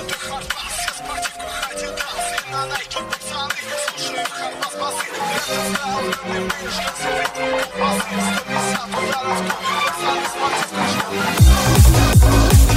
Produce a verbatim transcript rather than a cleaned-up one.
это хардбас, я спортивках Адидас. И на найке пацаны, слушаю хардбас басы. Это стал рыбный мышь, я все ритм колбасы. сто пятьдесят ударов, то пацаны спортивка.